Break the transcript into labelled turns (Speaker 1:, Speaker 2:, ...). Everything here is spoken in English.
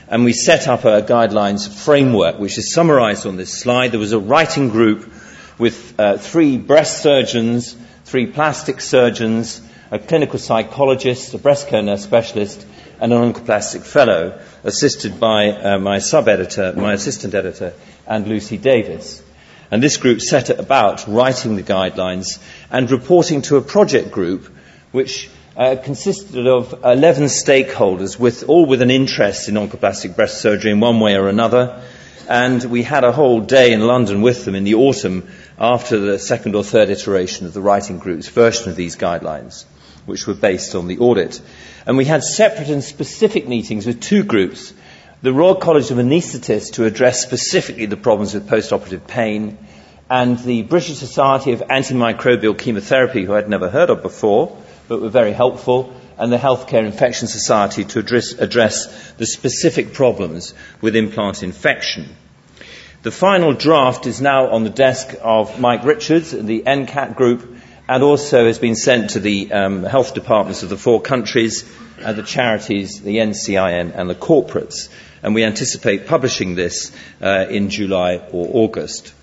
Speaker 1: and we set up a guidelines framework which is summarised on this slide. There was a writing group with 3 breast surgeons, 3 plastic surgeons, a clinical psychologist, a breast care nurse specialist, and an oncoplastic fellow, assisted by my assistant editor, and Lucy Davis. And this group set about writing the guidelines and reporting to a project group which consisted of 11 stakeholders, all with an interest in oncoplastic breast surgery in one way or another. And we had a whole day in London with them in the autumn after the second or third iteration of the writing group's version of these guidelines, which were based on the audit. And we had separate and specific meetings with 2 groups. The Royal College of Anaesthetists to address specifically the problems with post-operative pain, and the British Society of Antimicrobial Chemotherapy, who I'd never heard of before, but were very helpful, and the Healthcare Infection Society to address the specific problems with implant infection. The final draft is now on the desk of Mike Richards, the NCAT group, and also has been sent to the health departments of the 4 countries, the charities, the NCIN and the corporates. And we anticipate publishing this in July or August.